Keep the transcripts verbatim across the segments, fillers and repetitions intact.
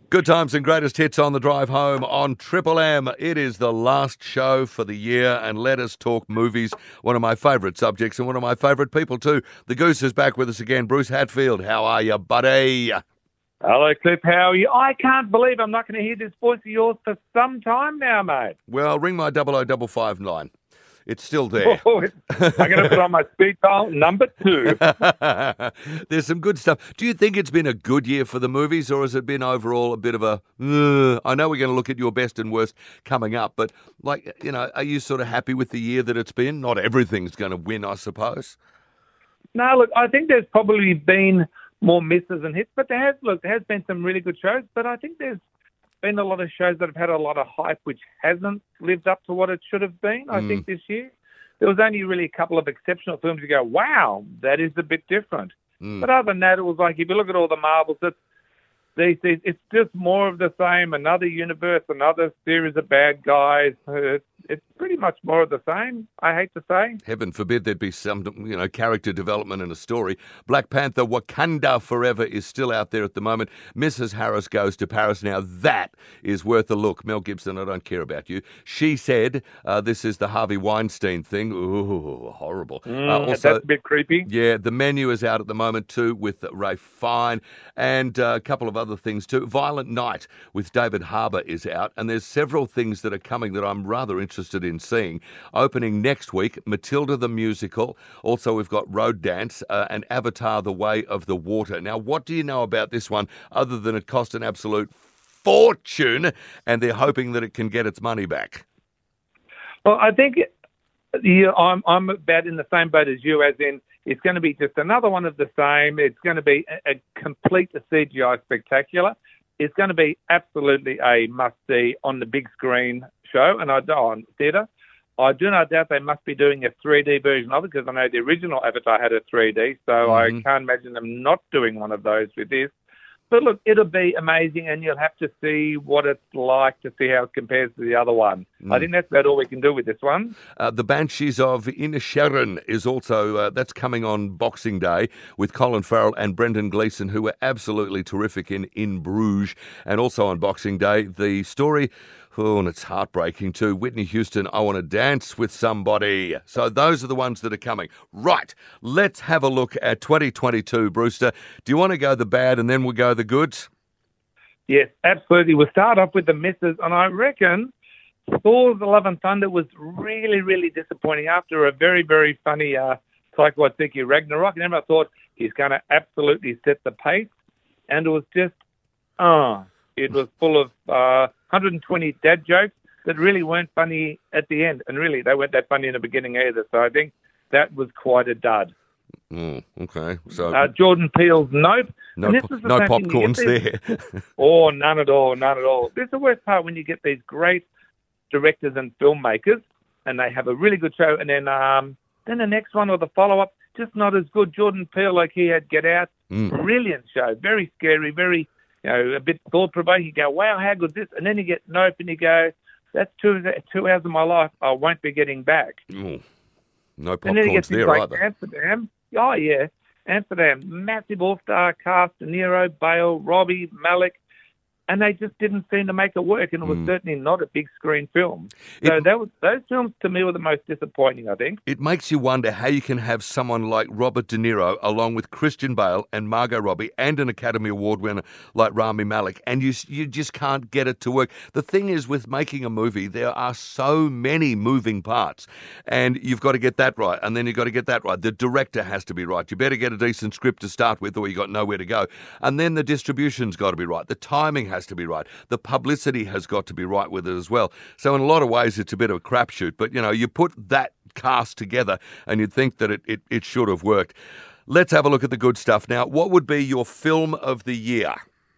Good times and greatest hits on the drive home on Triple M. It is the last show for the year, and let us talk movies, one of my favourite subjects and one of my favourite people too. The Goose is back with us again. Bruce Hatfield, how are you, buddy? Hello, Cliff. How are you? I can't believe I'm not going to hear this voice of yours for some time now, mate. Well, ring my double oh double five line. It's still there. Oh, I'm going to put on my speed dial number two. There's some good stuff. Do you think it's been a good year for the movies, or has it been overall a bit of a, uh, I know we're going to look at your best and worst coming up, but like, you know, are you sort of happy with the year that it's been? Not everything's going to win, I suppose. No, look, I think there's probably been more misses and hits, but there has, look, there has been some really good shows, but I think there's been a lot of shows that have had a lot of hype which hasn't lived up to what it should have been, I mm. think, this year. There was only really a couple of exceptional films you go, wow, that is a bit different. Mm. But other than that, it was like, if you look at all the Marvels, it's, these, these, it's just more of the same, another universe, another series of bad guys. It's, it's pretty much more of the same, I hate to say. Heaven forbid there'd be some, you know, character development in a story. Black Panther, Wakanda Forever is still out there at the moment. Missus Harris Goes to Paris. Now that is worth a look. Mel Gibson, I don't care about you. She said uh, this is the Harvey Weinstein thing. Ooh, horrible. Mm, uh, also, that's a bit creepy. Yeah, The Menu is out at the moment too with Ralph Fiennes, and uh, a couple of other things too. Violent Night with David Harbour is out, and there's several things that are coming that I'm rather interested in seeing. Opening next week, Matilda the Musical. Also, we've got Road Dance uh, and Avatar: The Way of the Water. Now, what do you know about this one other than it cost an absolute fortune and they're hoping that it can get its money back? Well, I think yeah, I'm, I'm about in the same boat as you, as in it's going to be just another one of the same. It's going to be a, a complete C G I spectacular. It's going to be absolutely a must-see on the big screen show, and I do on theatre. I do not doubt they must be doing a three D version of it, because I know the original Avatar had a three D, so mm-hmm. I can't imagine them not doing one of those with this. But look, it'll be amazing, and you'll have to see what it's like to see how it compares to the other one. Mm. I think that's about all we can do with this one. Uh, the Banshees of Inisherin is also, uh, that's coming on Boxing Day with Colin Farrell and Brendan Gleeson, who were absolutely terrific in In Bruges. And also on Boxing Day, the story... Oh, and it's heartbreaking too. Whitney Houston, I Want to Dance with Somebody. So those are the ones that are coming. Right, let's have a look at twenty twenty-two, Brewster. Do you want to go the bad and then we'll go the goods? Yes, absolutely. We'll start off with the misses, and I reckon Thor: The Love and Thunder was really, really disappointing after a very, very funny uh, Taika Waititi Ragnarok. And everyone thought he's going to absolutely set the pace, and it was just, oh, it was full of... Uh, one hundred twenty dad jokes that really weren't funny at the end. And really, they weren't that funny in the beginning either. So I think that was quite a dud. Mm, okay. So uh, Jordan Peele's Nope. No, po- the no popcorns there. Oh, none at all, none at all. This is the worst part when you get these great directors and filmmakers and they have a really good show, and then um, then the next one or the follow-up, just not as good. Jordan Peele, like he had Get Out, mm. brilliant show. Very scary, very... You know, a bit thought-provoking. You go, wow, how good is this? And then you get Nope, and you go, that's two two hours of my life I won't be getting back. Ooh, no popcorns and then you get things there like either. Amsterdam. Oh, yeah. Amsterdam, massive all-star cast, De Niro, Bale, Robbie, Malik, and they just didn't seem to make it work, and it was mm. certainly not a big-screen film. So it, that was, those films, to me, were the most disappointing, I think. It makes you wonder how you can have someone like Robert De Niro, along with Christian Bale and Margot Robbie, and an Academy Award winner like Rami Malek, and you you just can't get it to work. The thing is, with making a movie, there are so many moving parts, and you've got to get that right, and then you've got to get that right. The director has to be right. You better get a decent script to start with, or you've got nowhere to go. And then the distribution's got to be right. The timing has to be right. The publicity has got to be right with it as well. So in a lot of ways, it's a bit of a crapshoot. But, you know, you put that cast together and you'd think that it, it, it should have worked. Let's have a look at the good stuff now. What would be your film of the year?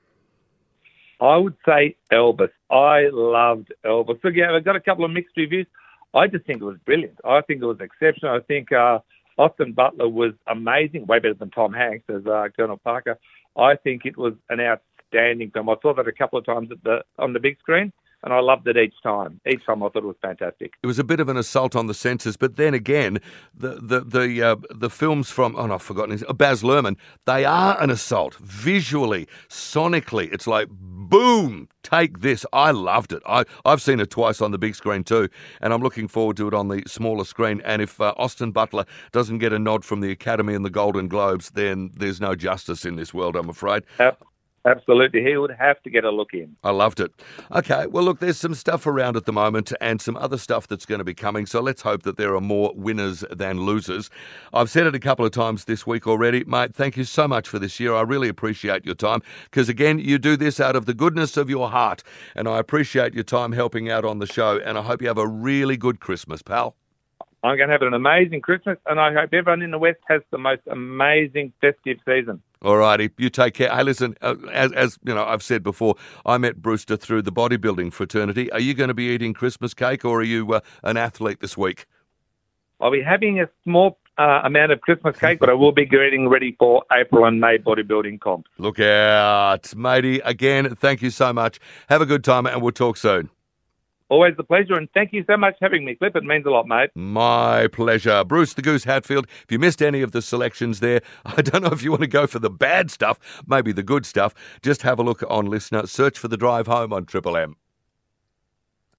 I would say Elvis. I loved Elvis. So, yeah, I've got a couple of mixed reviews. I just think it was brilliant. I think it was exceptional. I think uh, Austin Butler was amazing, way better than Tom Hanks as uh, Colonel Parker. I think it was an outstanding film. I saw that a couple of times at the on the big screen, and I loved it each time. Each time I thought it was fantastic. It was a bit of an assault on the senses, but then again, the the the uh, the films from, oh no, I've forgotten his, uh, Baz Luhrmann, they are an assault. Visually, sonically, it's like Boom! Take this. I loved it. I, I've seen it twice on the big screen too, and I'm looking forward to it on the smaller screen. And if uh, Austin Butler doesn't get a nod from the Academy and the Golden Globes, then there's no justice in this world, I'm afraid. Yep. Absolutely. He would have to get a look in. I loved it. Okay, well, look, there's some stuff around at the moment and some other stuff that's going to be coming, so let's hope that there are more winners than losers. I've said it a couple of times this week already. Mate, thank you so much for this year. I really appreciate your time because, again, you do this out of the goodness of your heart, and I appreciate your time helping out on the show, and I hope you have a really good Christmas, pal. I'm going to have an amazing Christmas, and I hope everyone in the West has the most amazing festive season. All righty, you take care. Hey, listen, uh, as, as you know, I've said before, I met Brewster through the bodybuilding fraternity. Are you going to be eating Christmas cake, or are you uh, an athlete this week? I'll be having a small uh, amount of Christmas cake, but I will be getting ready for April and May bodybuilding comps. Look out, matey. Again, thank you so much. Have a good time, and we'll talk soon. Always a pleasure, and thank you so much for having me, Clip. It means a lot, mate. My pleasure. Bruce the Goose Hatfield, if you missed any of the selections there, I don't know if you want to go for the bad stuff, maybe the good stuff. Just have a look on Listener. Search for The Drive Home on Triple M.